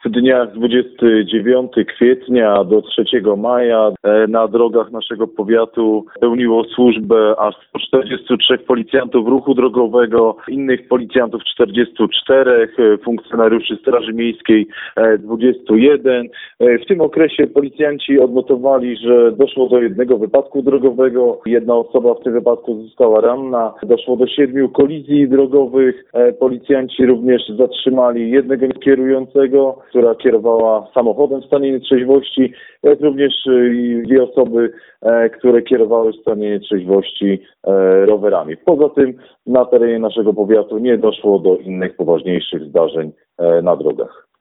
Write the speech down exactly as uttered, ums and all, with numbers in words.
dniach dwudziestego dziewiątego kwietnia do trzeciego maja na drogach naszego powiatu pełniło służbę aż sto czterdziestu trzech policjantów ruchu drogowego, innych policjantów czterdziestu czterech, funkcjonariuszy Straży Miejskiej dwudziestu jeden. W tym okresie policjanci odnotowali, że doszło do jednego wypadku drogowego. Jedna osoba w tym wypadku została ranna. Doszło do siedmiu kolizji drogowych. Policjanci również zatrzymali jednego kierującego, która kierowała samochodem w stanie nietrzeźwości, jak również dwie osoby, które kierowały w stanie nietrzeźwości rowerami. Poza tym na terenie naszego powiatu nie doszło do innych poważniejszych zdarzeń na drogach.